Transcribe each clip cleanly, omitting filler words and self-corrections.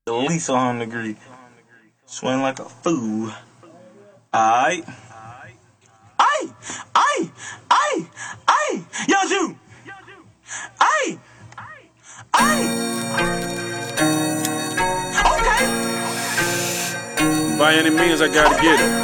At least 100 degrees. Sweating like a fool. Aight. Aight! Aight! Aight! Aight! Young Jew! Aight! Aight! Okay! By any means, I gotta get it.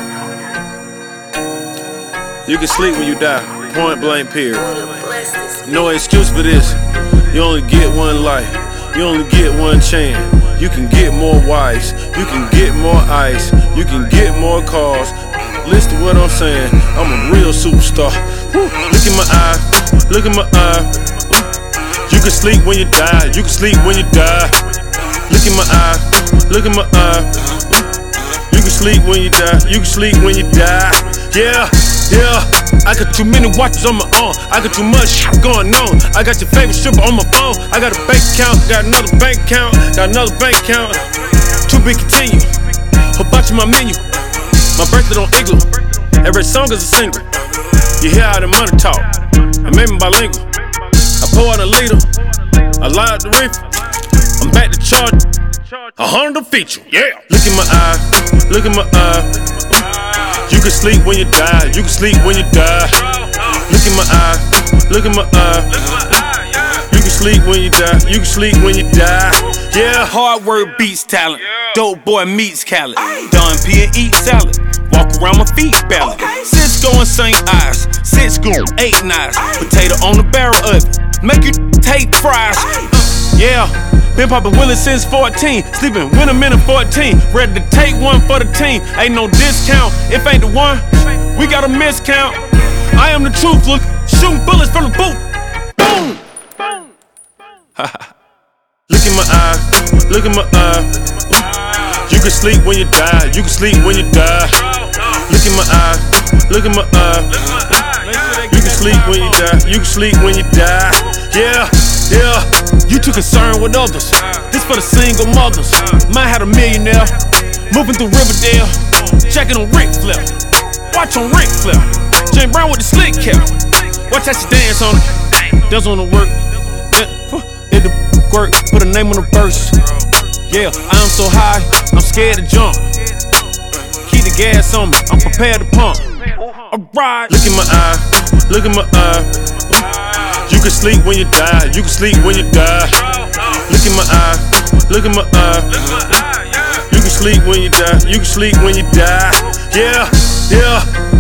You can sleep when you die. Point blank, period. No excuse for this. You only get one life. You only get one chance. You can get more wives. You can get more ice. You can get more cars. Listen to what I'm saying. I'm a real superstar. Woo. Look in my eye. Look in my eye. You can sleep when you die. You can sleep when you die. Look in my eye. Look in my eye. You can sleep when you die. You can sleep when you die. Yeah, yeah. I got too many watches on my arm. I got too much shit going on. I got your favorite stripper on my phone. I got a bank account, got another bank account, got another bank account. To be continued. Hibachi my menu. My birthday on Igloo. Every song is a single. You hear how the money talk. It made me bilingual. I pour out a liter. I light up the reefer. I'm back to charge. 100 feature. Yeah. Look in my eye. Look in my eye. You can sleep when you die. You can sleep when you die. Look in my eye. Look in my eye. You can sleep when you die. You can sleep when you die. Yeah. Hard work beats talent. Dope boy meets Khaled. Done P and eat salad. Walk around my feet ballot. Cisco and St. Ives. Cisco, 8 knives. Potato on the barrel of it. Make you take fries. Yeah. Been poppin' Willie since 14. Sleeping with a minute 14. Ready to take one for the team. Ain't no discount. If ain't the one, we got a miscount. I am the truth. Look, shooting bullets from the boot. Boom. Look in my eye. Look in my eye. You can sleep when you die. You can sleep when you die. Look in my eye. Look in my eye. You can sleep when you die. You can sleep when you die. Yeah, yeah. You too concerned with others. This for the single mothers. Mine had a millionaire. Moving through Riverdale. Checking on Ric Flair. Watch on Ric Flair. James Brown with the slick cap. Watch how she dance on it. Dance on the work. Hit the work. Put a name on the verse. Yeah, I'm so high. I'm scared to jump. Keep the gas on me. I'm prepared to pump. Alright. Look in my eye. Look in my eye. You can sleep when you die. You can sleep when you die. Look in my eye. Look in my eye. You can sleep when you die. You can sleep when you die. Yeah, yeah.